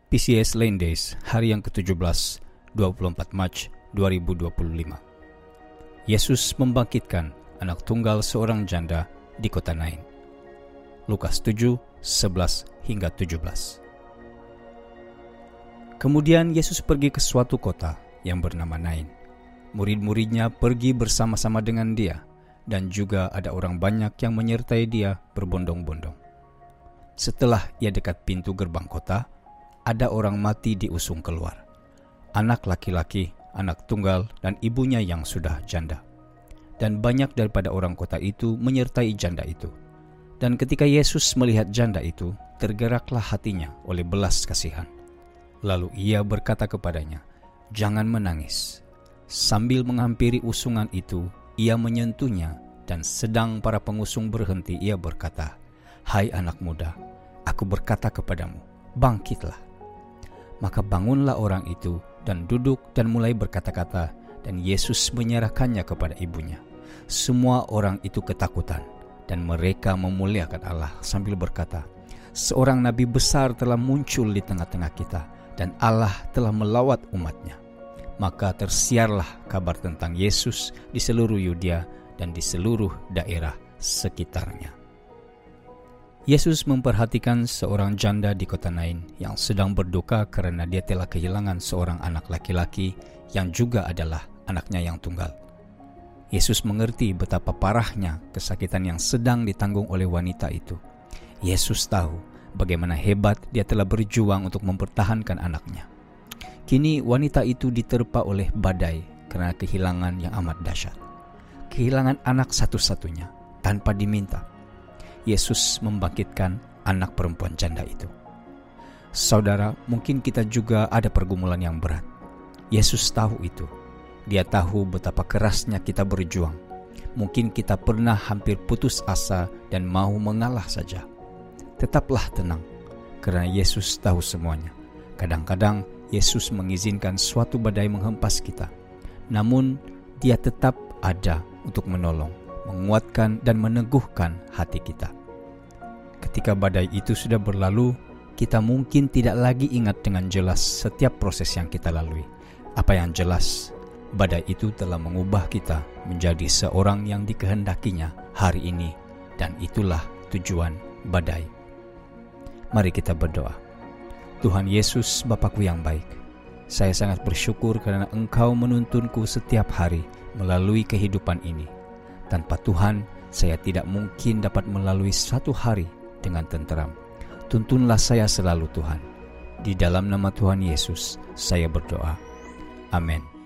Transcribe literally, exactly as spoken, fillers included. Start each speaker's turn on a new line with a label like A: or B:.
A: P C S Lane Days, hari yang ketujuh belas, dua puluh empat Maret dua ribu dua puluh lima. Yesus membangkitkan anak tunggal seorang janda di kota Nain. Lukas tujuh, sebelas hingga tujuh belas. Kemudian Yesus pergi ke suatu kota yang bernama Nain. Murid-muridnya pergi bersama-sama dengan dia, dan juga ada orang banyak yang menyertai dia berbondong-bondong. Setelah ia dekat pintu gerbang kota, ada orang mati diusung keluar. Anak laki-laki, anak tunggal, dan ibunya yang sudah janda. Dan banyak daripada orang kota itu menyertai janda itu. Dan ketika Yesus melihat janda itu, tergeraklah hatinya oleh belas kasihan. Lalu ia berkata kepadanya, "Jangan menangis." Sambil menghampiri usungan itu, ia menyentuhnya, dan sedang para pengusung berhenti, ia berkata, "Hai anak muda, aku berkata kepadamu, bangkitlah." Maka bangunlah orang itu dan duduk dan mulai berkata-kata, dan Yesus menyerahkannya kepada ibunya. Semua orang itu ketakutan, dan mereka memuliakan Allah sambil berkata, "Seorang nabi besar telah muncul di tengah-tengah kita, dan Allah telah melawat umatnya." Maka tersiarlah kabar tentang Yesus di seluruh Yudea dan di seluruh daerah sekitarnya. Yesus memperhatikan seorang janda di kota Nain yang sedang berduka karena dia telah kehilangan seorang anak laki-laki yang juga adalah anaknya yang tunggal. Yesus mengerti betapa parahnya kesakitan yang sedang ditanggung oleh wanita itu. Yesus tahu bagaimana hebat dia telah berjuang untuk mempertahankan anaknya. Kini wanita itu diterpa oleh badai karena kehilangan yang amat dahsyat. Kehilangan anak satu-satunya tanpa diminta. Yesus membangkitkan anak perempuan janda itu. Saudara, mungkin kita juga ada pergumulan yang berat. Yesus tahu itu. Dia tahu betapa kerasnya kita berjuang. Mungkin kita pernah hampir putus asa dan mau mengalah saja. Tetaplah tenang, karena Yesus tahu semuanya. Kadang-kadang Yesus mengizinkan suatu badai menghempas kita. Namun, Dia tetap ada untuk menolong, menguatkan dan meneguhkan hati kita. Ketika badai itu sudah berlalu, kita mungkin tidak lagi ingat dengan jelas setiap proses yang kita lalui. Apa yang jelas, badai itu telah mengubah kita menjadi seorang yang dikehendakinya hari ini, dan itulah tujuan badai. Mari kita berdoa. Tuhan Yesus, Bapakku yang baik, saya sangat bersyukur karena Engkau menuntunku setiap hari melalui kehidupan ini. Tanpa Tuhan, saya tidak mungkin dapat melalui satu hari dengan tenteram. Tuntunlah saya selalu Tuhan. Di dalam nama Tuhan Yesus, saya berdoa. Amin.